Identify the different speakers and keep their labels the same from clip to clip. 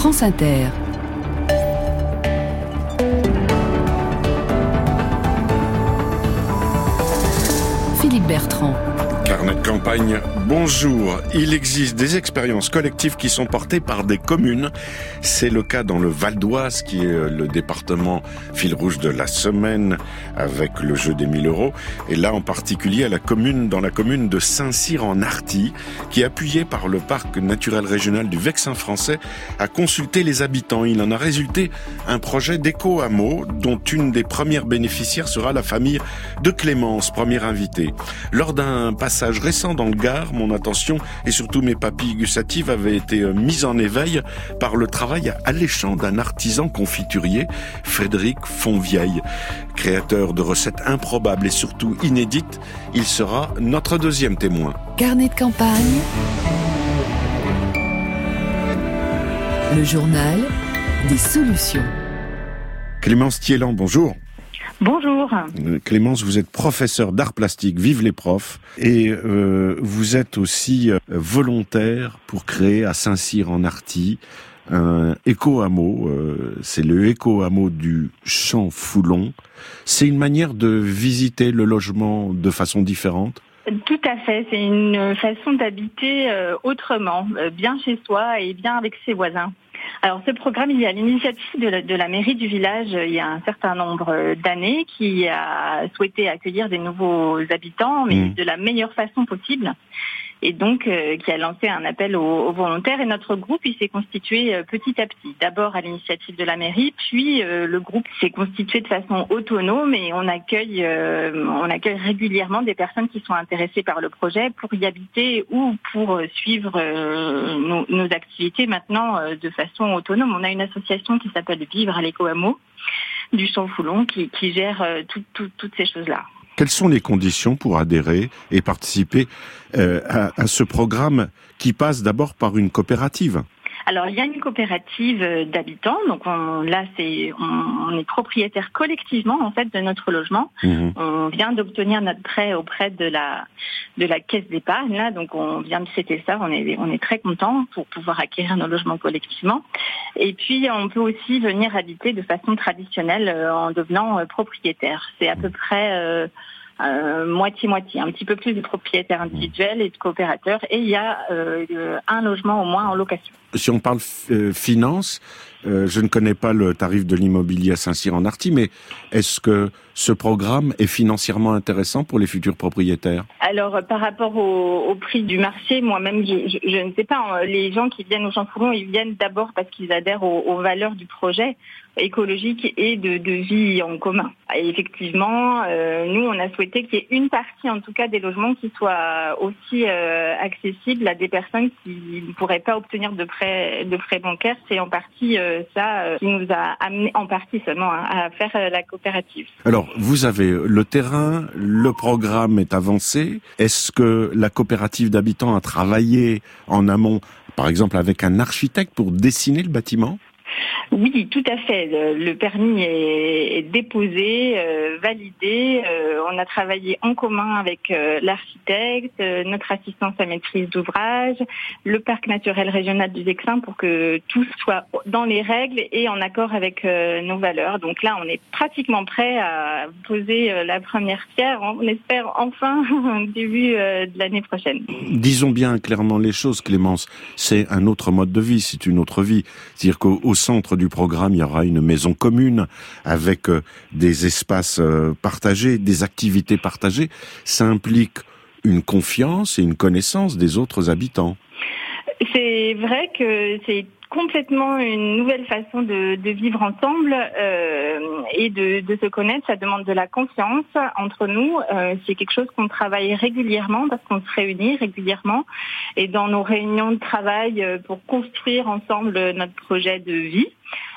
Speaker 1: France Inter. Philippe Bertrand.
Speaker 2: Carnet de campagne, bonjour. Il existe des expériences collectives qui sont portées par des communes. C'est le cas dans le Val d'Oise, qui est le département fil rouge de la semaine, avec le jeu des 1000 €. Et là, en particulier, dans la commune de Saint-Cyr-en-Arthy, qui est appuyée par le parc naturel régional du Vexin français, a consulté les habitants. Il en a résulté un projet d'éco-hameau, dont une des premières bénéficiaires sera la famille de Clémence, première invitée. Lors d'un passage récent dans le Gard, mon attention et surtout mes papilles gustatives avaient été mises en éveil par le travail alléchant d'un artisan confiturier, Frédéric Fonvieille. Créateur de recettes improbables et surtout inédites, il sera notre deuxième témoin.
Speaker 1: Carnet de campagne. Le journal des solutions.
Speaker 2: Clémence Thiélan, bonjour.
Speaker 3: Bonjour.
Speaker 2: Clémence, vous êtes professeure d'art plastique, vive les profs, et vous êtes aussi volontaire pour créer à Saint-Cyr-en-Arthy un éco-hameau. C'est le éco-hameau du Champ Foulon. C'est une manière de visiter le logement de façon différente ?
Speaker 3: Tout à fait, c'est une façon d'habiter autrement, bien chez soi et bien avec ses voisins. Alors ce programme, il est à l'initiative de la mairie du village il y a un certain nombre d'années, qui a souhaité accueillir des nouveaux habitants, mais de la meilleure façon possible. Et donc qui a lancé un appel aux volontaires. Et notre groupe, il s'est constitué petit à petit. D'abord à l'initiative de la mairie, puis le groupe s'est constitué de façon autonome et on accueille régulièrement des personnes qui sont intéressées par le projet pour y habiter ou pour suivre nos activités maintenant de façon autonome. On a une association qui s'appelle Vivre à l'éco-hameau du Champ Foulon qui gère toutes ces choses-là.
Speaker 2: Quelles sont les conditions pour adhérer et participer à ce programme qui passe d'abord par une coopérative ?
Speaker 3: Alors, il y a une coopérative d'habitants, donc on est propriétaire collectivement en fait de notre logement. On vient d'obtenir notre prêt auprès de la caisse d'épargne, là, donc on vient de fêter ça. On est très content pour pouvoir acquérir nos logements collectivement. Et puis, on peut aussi venir habiter de façon traditionnelle en devenant propriétaire. C'est à peu près moitié-moitié, un petit peu plus de propriétaires individuels et de coopérateurs, et il y a un logement au moins en location.
Speaker 2: Si on parle finance, je ne connais pas le tarif de l'immobilier à Saint-Cyr-en-Arthy, mais est-ce que ce programme est financièrement intéressant pour les futurs propriétaires ?
Speaker 3: Alors, par rapport au prix du marché, moi-même, je ne sais pas. Les gens qui viennent au Champ Foulon, ils viennent d'abord parce qu'ils adhèrent aux valeurs du projet écologique et de vie en commun. Et effectivement, nous, on a souhaité qu'il y ait une partie, en tout cas, des logements qui soit aussi accessible à des personnes qui ne pourraient pas obtenir de prêts bancaires. C'est en partie ça qui nous a amené, en partie seulement, à faire la coopérative.
Speaker 2: Alors, vous avez le terrain, le programme est avancé. Est-ce que la coopérative d'habitants a travaillé en amont, par exemple avec un architecte pour dessiner le bâtiment ?
Speaker 3: Oui, tout à fait. Le permis est déposé, validé. On a travaillé en commun avec l'architecte, notre assistance à maîtrise d'ouvrage, le parc naturel régional du Vexin pour que tout soit dans les règles et en accord avec nos valeurs. Donc là, on est pratiquement prêt à poser la première pierre. On espère enfin au début de l'année prochaine.
Speaker 2: Disons bien clairement les choses, Clémence. C'est un autre mode de vie, c'est une autre vie. C'est-à-dire qu'au centre du programme, il y aura une maison commune avec des espaces partagés, des activités partagées. Ça implique une confiance et une connaissance des autres habitants.
Speaker 3: C'est vrai que c'est complètement une nouvelle façon de vivre ensemble et de se connaître. Ça demande de la confiance entre nous. C'est quelque chose qu'on travaille régulièrement parce qu'on se réunit régulièrement et dans nos réunions de travail pour construire ensemble notre projet de vie.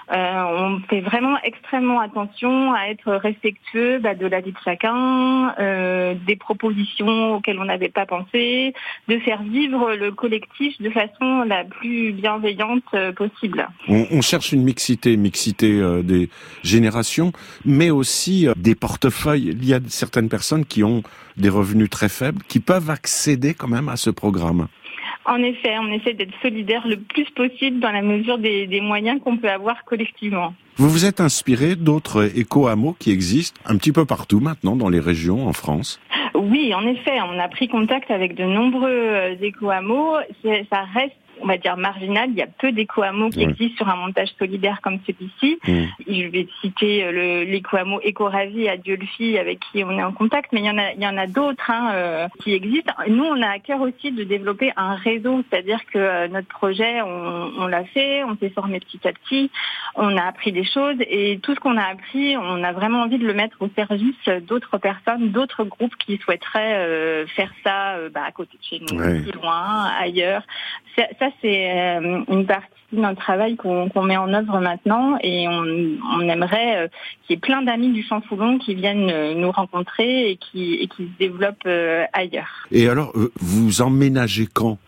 Speaker 3: On fait vraiment extrêmement attention à être respectueux de la vie de chacun, des propositions auxquelles on n'avait pas pensé, de faire vivre le collectif de façon la plus bienveillante possible.
Speaker 2: On cherche une mixité des générations, mais aussi des portefeuilles. Il y a certaines personnes qui ont des revenus très faibles, qui peuvent accéder quand même à ce programme.
Speaker 3: En effet, on essaie d'être solidaire le plus possible dans la mesure des moyens qu'on peut avoir collectivement.
Speaker 2: Vous vous êtes inspiré d'autres éco-hameaux qui existent un petit peu partout maintenant dans les régions en France?
Speaker 3: Oui, en effet, on a pris contact avec de nombreux éco-hameaux. Ça reste, on va dire, marginal. Il y a peu d'éco-hameaux qui existent sur un montage solidaire comme celui-ci. Je vais citer l'éco-hameau Éco-Ravi à Dieulefit avec qui on est en contact, mais il y en a d'autres qui existent. Nous, on a à cœur aussi de développer un réseau, c'est-à-dire que notre projet, on l'a fait, on s'est formé petit à petit, on a appris des choses et tout ce qu'on a appris, on a vraiment envie de le mettre au service d'autres personnes, d'autres groupes qui souhaiteraient faire ça à côté de chez nous, plus loin, ailleurs. Ça, c'est une partie de notre travail qu'on met en œuvre maintenant et on aimerait qu'il y ait plein d'amis du Champ-Foulon qui viennent nous rencontrer et qui se développent ailleurs.
Speaker 2: Et alors, vous emménagez quand?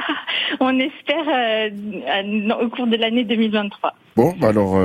Speaker 3: On espère au cours de l'année 2023.
Speaker 2: Bon, alors,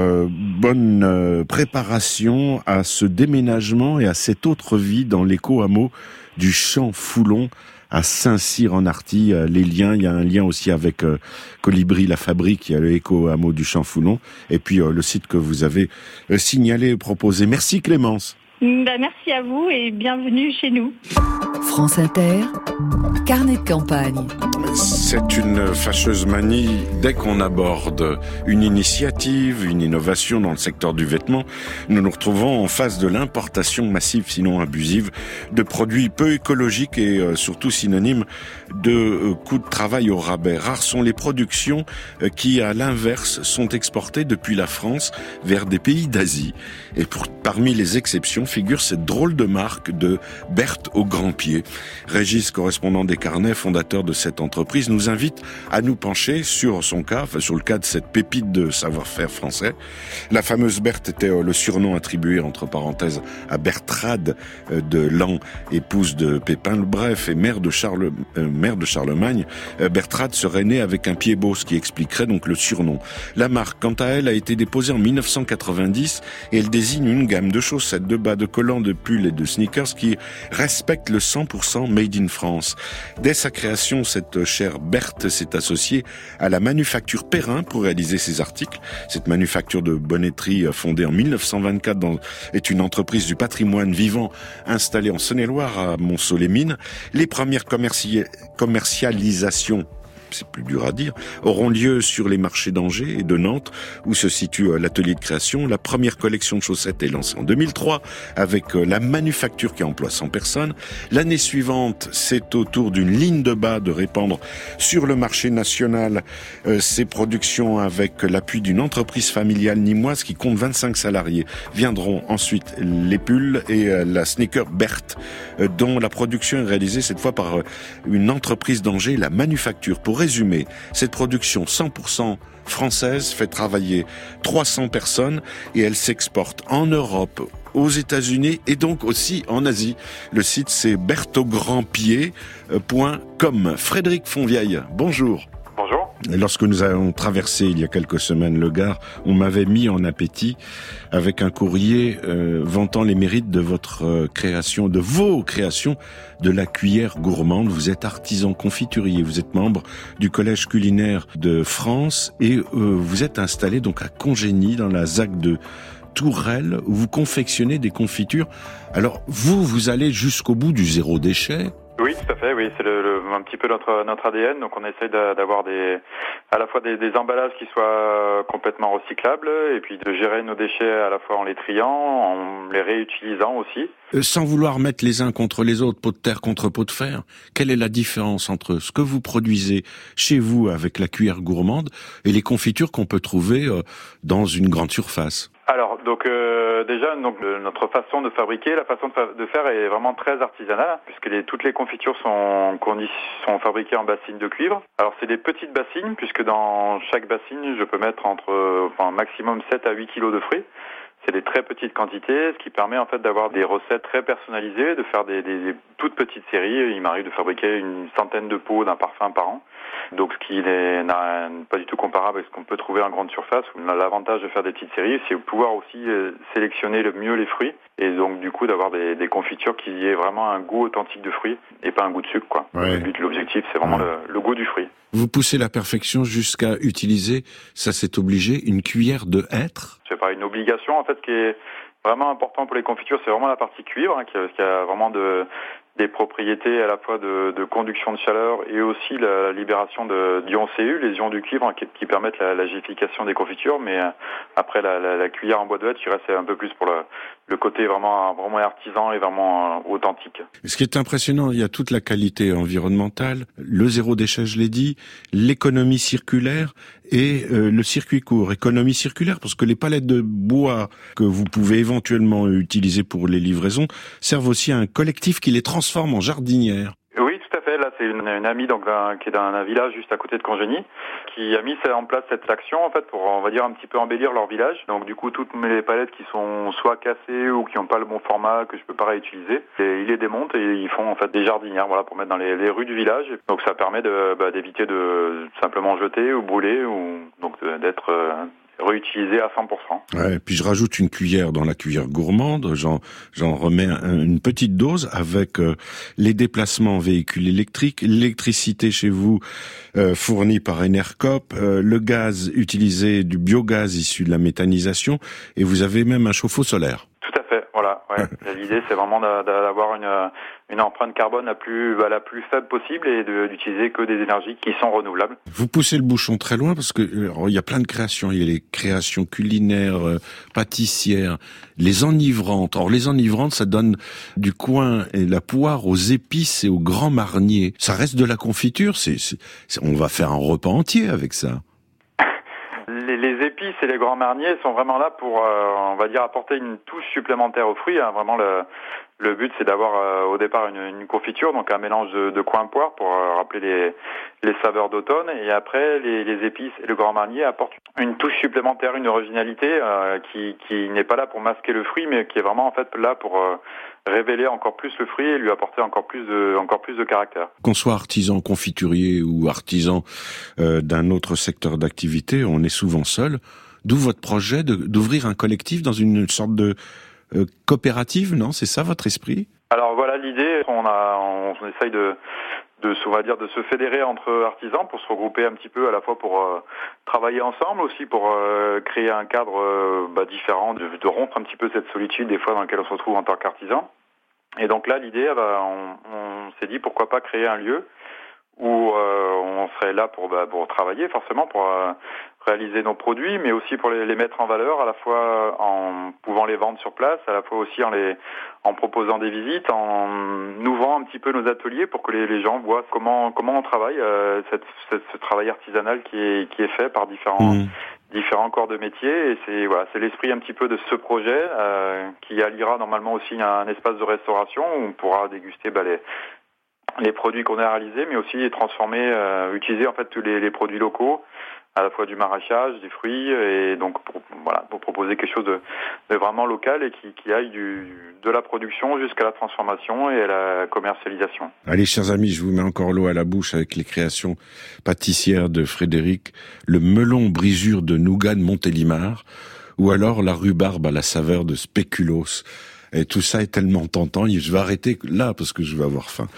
Speaker 2: bonne préparation à ce déménagement et à cette autre vie dans l'éco-hameau du Champ-Foulon à Saint-Cyr-en-Arthy. Il y a un lien aussi avec Colibri la Fabrique, il y a le éco-hameau du Champ-Foulon, et puis le site que vous avez signalé et proposé. Merci Clémence.
Speaker 3: Merci à vous et bienvenue chez nous.
Speaker 1: France Inter, carnet de campagne.
Speaker 2: C'est une fâcheuse manie. Dès qu'on aborde une initiative, une innovation dans le secteur du vêtement, nous nous retrouvons en face de l'importation massive, sinon abusive, de produits peu écologiques et surtout synonymes de coûts de travail au rabais. Rares sont les productions qui, à l'inverse, sont exportées depuis la France vers des pays d'Asie. Et parmi les exceptions figure cette drôle de marque de Berthe au grand pied. Régis, correspondant des Carnets, fondateur de cette entreprise, nous invite à nous pencher sur son cas, sur le cas de cette pépite de savoir-faire français. La fameuse Berthe était le surnom attribué, entre parenthèses, à Bertrade de Laon, épouse de Pépin le Bref et mère de Charlemagne. Bertrade serait née avec un pied beau, ce qui expliquerait donc le surnom. La marque, quant à elle, a été déposée en 1990 et elle désigne une gamme de chaussettes, de bas, de collants, de pulls et de sneakers qui respectent le 100% made in France. Dès sa création, cette chère Berthe s'est associée à la manufacture Perrin pour réaliser ses articles. Cette manufacture de bonnetterie fondée en 1924 est une entreprise du patrimoine vivant installée en Saône-et-Loire à Monceau-les-Mines. Les premières commercialisations, c'est plus dur à dire, auront lieu sur les marchés d'Angers et de Nantes, où se situe l'atelier de création. La première collection de chaussettes est lancée en 2003, avec la manufacture qui emploie 100 personnes. L'année suivante, c'est au tour d'une ligne de bas de répandre sur le marché national ces productions avec l'appui d'une entreprise familiale nîmoise qui compte 25 salariés. Viendront ensuite les pulls et la sneaker Berthe, dont la production est réalisée cette fois par une entreprise d'Angers, la manufacture. Pour résumer, cette production 100% française fait travailler 300 personnes et elle s'exporte en Europe, aux États-Unis et donc aussi en Asie. Le site c'est berthauggrandpied.com. Frédéric Fonvieille, bonjour.
Speaker 4: Bonjour.
Speaker 2: Lorsque nous avons traversé il y a quelques semaines le Gard, on m'avait mis en appétit avec un courrier vantant les mérites de votre création, de vos créations, de la cuillère gourmande. Vous êtes artisan confiturier, vous êtes membre du Collège culinaire de France et vous êtes installé donc à Congénie dans la ZAC de Tourelle où vous confectionnez des confitures. Alors vous allez jusqu'au bout du zéro déchet.
Speaker 4: Oui, tout à fait. Oui, c'est un petit peu notre ADN. Donc, on essaye d'avoir à la fois des emballages qui soient complètement recyclables et puis de gérer nos déchets à la fois en les triant, en les réutilisant aussi.
Speaker 2: Sans vouloir mettre les uns contre les autres, pot de terre contre pot de fer, quelle est la différence entre ce que vous produisez chez vous avec la cuillère gourmande et les confitures qu'on peut trouver dans une grande surface?
Speaker 4: Alors, déjà, notre façon de fabriquer, la façon de faire est vraiment très artisanale, puisque toutes les confitures sont fabriquées en bassines de cuivre. Alors, c'est des petites bassines, puisque dans chaque bassine, je peux mettre maximum 7 à 8 kilos de fruits. C'est des très petites quantités, ce qui permet en fait d'avoir des recettes très personnalisées, de faire des toutes petites séries. Il m'arrive de fabriquer une centaine de pots d'un parfum par an. Donc ce qui n'est pas du tout comparable avec ce qu'on peut trouver en grande surface. L'avantage de faire des petites séries, c'est de pouvoir aussi sélectionner le mieux les fruits et donc du coup d'avoir des confitures qui aient vraiment un goût authentique de fruits et pas un goût de sucre, quoi.
Speaker 2: Ouais.
Speaker 4: L'objectif, c'est vraiment le goût du fruit.
Speaker 2: Vous poussez la perfection jusqu'à utiliser, ça c'est obligé, une cuillère de hêtre.
Speaker 4: C'est pas une obligation en fait. Ce qui est vraiment important pour les confitures, c'est vraiment la partie cuivre, qui a vraiment des propriétés à la fois de conduction de chaleur et aussi la libération d'ions Cu, les ions du cuivre, qui permettent la gélification des confitures. Mais après la cuillère en bois de hêtre, qui reste un peu plus pour le côté vraiment artisan et vraiment authentique.
Speaker 2: Ce qui est impressionnant, il y a toute la qualité environnementale, le zéro déchet, je l'ai dit, l'économie circulaire et le circuit court. Économie circulaire parce que les palettes de bois que vous pouvez éventuellement utiliser pour les livraisons servent aussi à un collectif qui les transforme en jardinières.
Speaker 4: Oui, tout à fait. Là, c'est une amie qui est d'un village juste à côté de Congénie, qui a mis en place cette action en fait pour, on va dire, un petit peu embellir leur village. Donc du coup, toutes les palettes qui sont soit cassées ou qui n'ont pas le bon format, que je peux pas réutiliser, ils les démontent et ils font en fait des jardinières, voilà, pour mettre dans les rues du village. Donc ça permet d'éviter de simplement jeter ou brûler ou donc d'être réutilisé à 100%.
Speaker 2: Ouais, puis je rajoute une cuillère dans la cuillère gourmande, j'en remets une petite dose avec les déplacements en véhicule électrique, l'électricité chez vous fournie par Enercop, le gaz utilisé, du biogaz issu de la méthanisation, et vous avez même un chauffe-eau solaire.
Speaker 4: Tout à fait, voilà. Ouais. L'idée, c'est vraiment d'avoir une empreinte carbone la plus faible possible et d'utiliser que des énergies qui sont renouvelables.
Speaker 2: Vous poussez le bouchon très loin parce que il y a plein de créations. Il y a les créations culinaires, pâtissières, les enivrantes. Or, les enivrantes, ça donne du coin et la poire aux épices et aux grands marniers. Ça reste de la confiture. On va faire un repas entier avec ça.
Speaker 4: Les épices et les grands marniers sont vraiment là pour, on va dire, apporter une touche supplémentaire aux fruits. Hein. Vraiment, le but, c'est d'avoir au départ une confiture, donc un mélange de coin poire pour rappeler les saveurs d'automne. Et après, les épices et le grand marnier apportent une touche supplémentaire, une originalité qui n'est pas là pour masquer le fruit, mais qui est vraiment en fait là pour révéler encore plus le fruit et lui apporter encore plus de caractère.
Speaker 2: Qu'on soit artisan confiturier ou artisan d'un autre secteur d'activité, on est souvent seul. D'où votre projet d'ouvrir un collectif dans une sorte de coopérative, non? C'est ça votre esprit?
Speaker 4: Alors voilà l'idée. On essaye de se fédérer entre artisans pour se regrouper un petit peu à la fois pour travailler ensemble, aussi pour créer un cadre différent, de rompre un petit peu cette solitude des fois dans laquelle on se retrouve en tant qu'artisan. Et donc là l'idée, on s'est dit pourquoi pas créer un lieu où on serait là pour travailler forcément, pour réaliser nos produits, mais aussi pour les mettre en valeur, à la fois en pouvant les vendre sur place, à la fois aussi en proposant des visites, en ouvrant un petit peu nos ateliers pour que les gens voient comment on travaille, ce travail artisanal qui est fait par différents corps de métier. Et c'est l'esprit un petit peu de ce projet qui alliera normalement aussi un espace de restauration où on pourra déguster les produits qu'on a réalisés, mais aussi les transformer, utiliser en fait tous les produits locaux, à la fois du maraîchage, des fruits, et donc pour proposer quelque chose de vraiment local et qui aille de la production jusqu'à la transformation et à la commercialisation.
Speaker 2: Allez, chers amis, je vous mets encore l'eau à la bouche avec les créations pâtissières de Frédéric, le melon brisure de nougat de Montélimar, ou alors la rhubarbe à la saveur de spéculoos. Et tout ça est tellement tentant, je vais arrêter là parce que je vais avoir faim.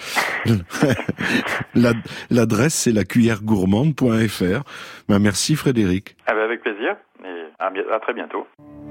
Speaker 2: L'adresse, c'est lacuillergourmande.fr. Merci Frédéric.
Speaker 4: Avec plaisir et à très bientôt.